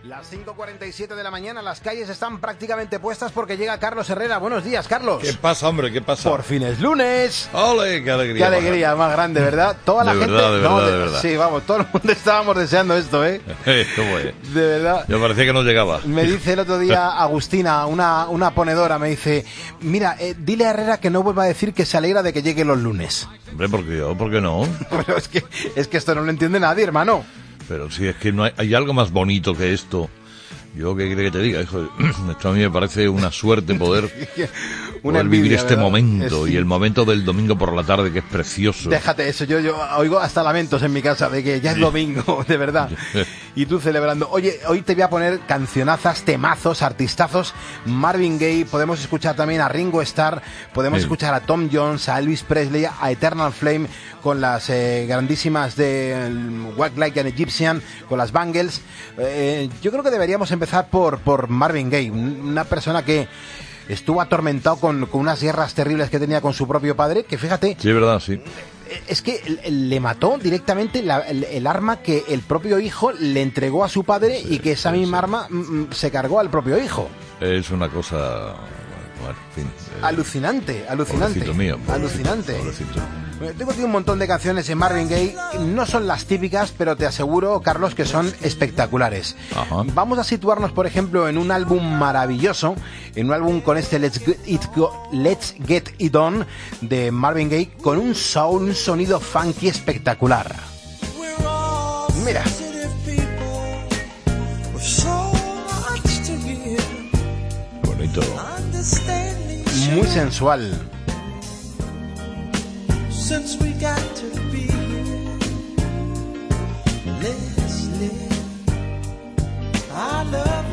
Las 5:47 de la mañana, las calles están prácticamente puestas porque llega Carlos Herrera. Buenos días, Carlos. ¿Qué pasa, hombre? ¿Qué pasa? Por fin es lunes. ¡Ole! ¡Qué alegría! ¡Qué alegría más grande, ¿verdad? Toda la gente... De verdad. Sí, vamos, todo el mundo estábamos deseando esto, ¿eh? ¿Cómo es? De verdad. Yo parecía que no llegaba. Me dice el otro día Agustina, una ponedora, me dice, mira, dile a Herrera que no vuelva a decir que se alegra de que lleguen los lunes. Hombre, ¿por qué yo? ¿Por qué no? Pero es que esto no lo entiende nadie, hermano. Pero si es que no hay algo más bonito que esto. Yo, ¿qué quiere que te diga, hijo? Esto a mí me parece una suerte poder vivir este momento. Y el momento del domingo por la tarde, que es precioso. Déjate eso, yo oigo hasta lamentos en mi casa de que ya es domingo, de verdad. Y tú celebrando. Oye, hoy te voy a poner cancionazas, temazos, artistazos. Marvin Gaye, podemos escuchar también a Ringo Starr, podemos escuchar a Tom Jones, a Elvis Presley, a Eternal Flame, con las grandísimas de Walk Like an Egyptian, con las Bangles. Yo creo que deberíamos empezar por Marvin Gaye, una persona que estuvo atormentado con unas guerras terribles que tenía con su propio padre, que fíjate... Sí, es verdad, sí. Es que le mató directamente el arma que el propio hijo le entregó a su padre, y que esa misma arma se cargó al propio hijo. Es una cosa... Bueno, en fin, alucinante. Pobrecito mío, alucinante. Pobrecito. Tengo aquí un montón de canciones en Marvin Gaye. No son las típicas, pero te aseguro, Carlos, que son espectaculares. Ajá. Vamos a situarnos, por ejemplo, en un álbum maravilloso, en un álbum con este Let's Get It On de Marvin Gaye, con un sonido funky espectacular. Mira. Bonito. Muy sensual. Since we got to be, let's live. I love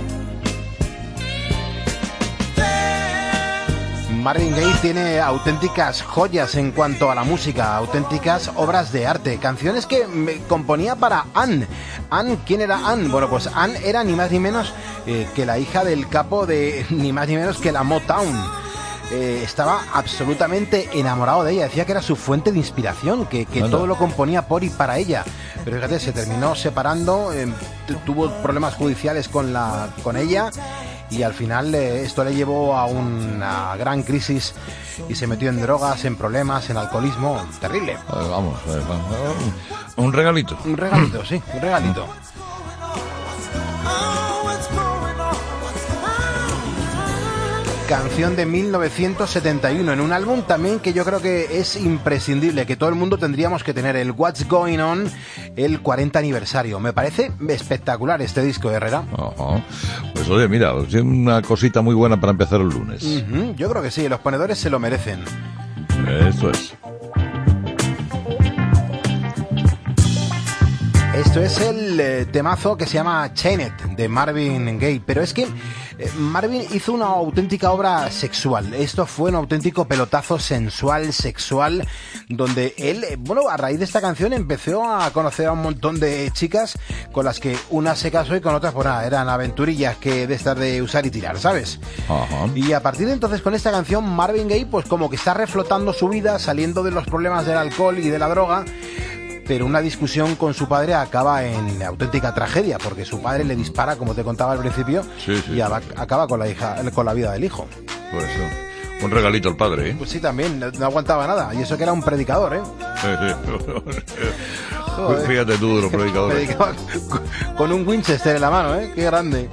you. Marvin Gaye tiene auténticas joyas en cuanto a la música, auténticas obras de arte, canciones que componía para Anne. Anne, ¿quién era Anne? Bueno, pues Anne era ni más ni menos que la hija del capo de ni más ni menos que la Motown. Estaba absolutamente enamorado de ella, decía que era su fuente de inspiración, que todo lo componía por y para ella. Pero fíjate, se terminó separando, tuvo problemas judiciales con ella, y al final esto le llevó a una gran crisis y se metió en drogas, en problemas, en alcoholismo, terrible. Vamos, un regalito. Un regalito, sí, un regalito. Canción de 1971, en un álbum también que yo creo que es imprescindible, que todo el mundo tendríamos que tener, el What's Going On, el 40 aniversario. Me parece espectacular este disco, Herrera. Ajá. Pues oye, mira, es una cosita muy buena para empezar el lunes. Yo creo que sí, los ponedores se lo merecen. Eso es. Esto es el temazo que se llama Chained, de Marvin Gaye. Pero es que Marvin hizo una auténtica obra sexual. Esto fue un auténtico pelotazo sensual, sexual, donde él, bueno, a raíz de esta canción empezó a conocer a un montón de chicas con las que unas se casó y con otras, pues nada, eran aventurillas que de estar de usar y tirar, ¿sabes? Ajá. Y a partir de entonces, con esta canción, Marvin Gaye, pues como que está reflotando su vida, saliendo de los problemas del alcohol y de la droga. Pero una discusión con su padre acaba en auténtica tragedia, porque su padre le dispara, como te contaba al principio, y acaba con la vida del hijo. Por eso, un regalito al padre, ¿eh? Pues sí, también, no aguantaba nada, y eso que era un predicador, ¿eh? Pues fíjate tú de los predicadores. Predicaba con un Winchester en la mano, ¿eh? Qué grande.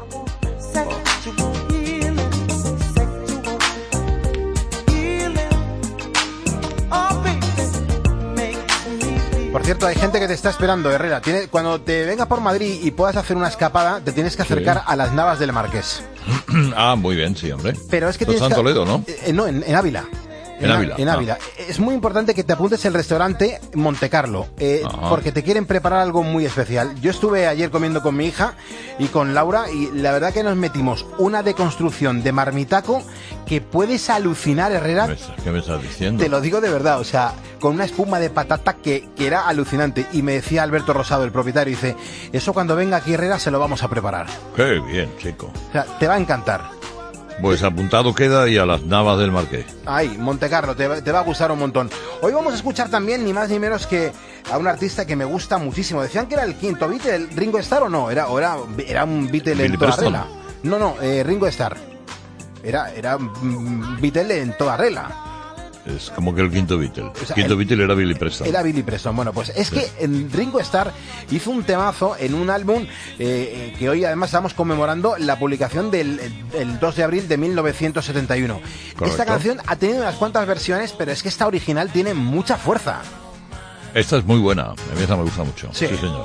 Por cierto, hay gente que te está esperando, Herrera. Cuando te vengas por Madrid y puedas hacer una escapada, te tienes que acercar a las Navas del Marqués. Ah, muy bien, sí, hombre. Pero es que tienes en Toledo, ¿no? No, en Ávila. En Ávila. Es muy importante que te apuntes el restaurante Montecarlo, porque te quieren preparar algo muy especial. Yo estuve ayer comiendo con mi hija y con Laura, y la verdad que nos metimos una deconstrucción de marmitaco que puedes alucinar, Herrera. ¿Qué me estás diciendo? Te lo digo de verdad, o sea, con una espuma de patata que era alucinante. Y me decía Alberto Rosado, el propietario, dice, eso cuando venga aquí, Herrera, se lo vamos a preparar. Qué bien, chico. O sea, te va a encantar. Pues apuntado queda y a las Navas del Marqués. Ay, Montecarlo, te va a gustar un montón. Hoy vamos a escuchar también ni más ni menos que a un artista que me gusta muchísimo. Decían que era el quinto Beatle, Ringo Starr, ¿o no? Era un Beatle en toda regla. No, Ringo Starr. Era un Beatle en toda regla. Es como que el quinto Beatle. O sea, el quinto Beatle era Billy Preston. Era Billy Preston. Bueno, pues es que Ringo Starr hizo un temazo en un álbum que hoy además estamos conmemorando la publicación del 2 de abril de 1971. Correcto. Esta canción ha tenido unas cuantas versiones, pero es que esta original tiene mucha fuerza. Esta es muy buena. A mí esta me gusta mucho. Sí, señor.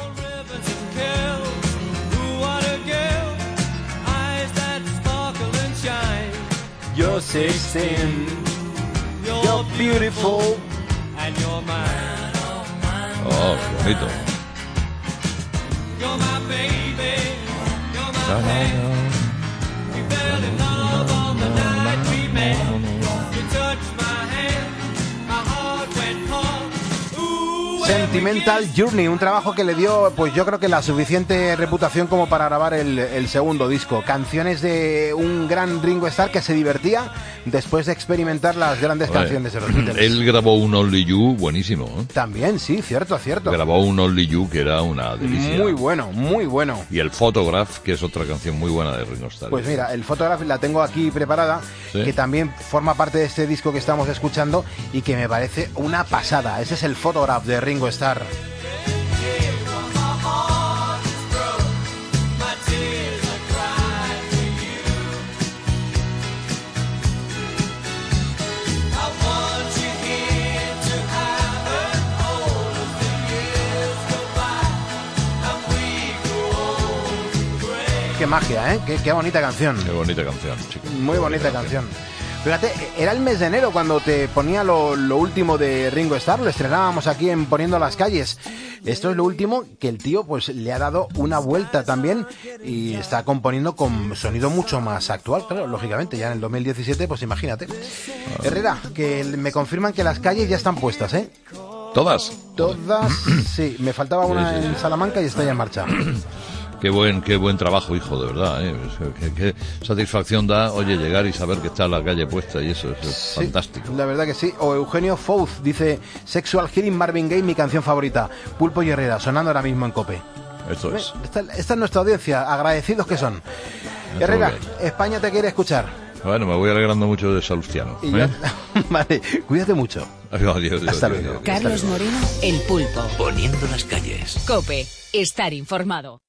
You're 16. You're beautiful and you're mine. Oh, qué bonito. You're my baby, you're my man. We fell in love on the night we met. You touched my hand, my heart went cold. Ooh, Sentimental Journey, un trabajo que le dio, pues yo creo que la suficiente reputación como para grabar el segundo disco. Canciones de un gran Ringo Starr que se divertía después de experimentar las grandes canciones de los Beatles. Él grabó un Only You buenísimo, ¿eh? También, sí, cierto. Grabó un Only You que era una delicia. Muy bueno, muy bueno. Y el Photograph, que es otra canción muy buena de Ringo Starr. Pues mira, el Photograph la tengo aquí preparada, ¿sí? Que también forma parte de este disco que estamos escuchando y que me parece una pasada. Ese es el Photograph de Ringo Starr. Qué magia, ¿eh? Qué bonita canción. Qué bonita canción, chicos. Muy bonita canción. Fíjate, era el mes de enero cuando te ponía lo último de Ringo Starr, lo estrenábamos aquí en Poniendo las Calles. Esto es lo último que el tío pues le ha dado una vuelta también y está componiendo con sonido mucho más actual, claro, lógicamente, ya en el 2017, pues imagínate. Herrera, que me confirman que las calles ya están puestas, ¿eh? ¿Todas? Todas, sí, me faltaba una en Salamanca y está ya en marcha. Qué buen trabajo, hijo, de verdad, ¿eh? Qué satisfacción da, oye, llegar y saber que está la calle puesta y eso es sí, fantástico. La verdad que sí. O Eugenio Fouz dice, Sexual Healing, Marvin Gaye, mi canción favorita. Pulpo y Herrera, sonando ahora mismo en COPE. Esto es. Esta es nuestra audiencia, agradecidos que son. Herrera, España te quiere escuchar. Bueno, me voy alegrando mucho de Salustiano. Vale, cuídate mucho. Adiós. Hasta luego. Carlos Moreno, El Pulpo. Poniendo las calles. COPE, estar informado.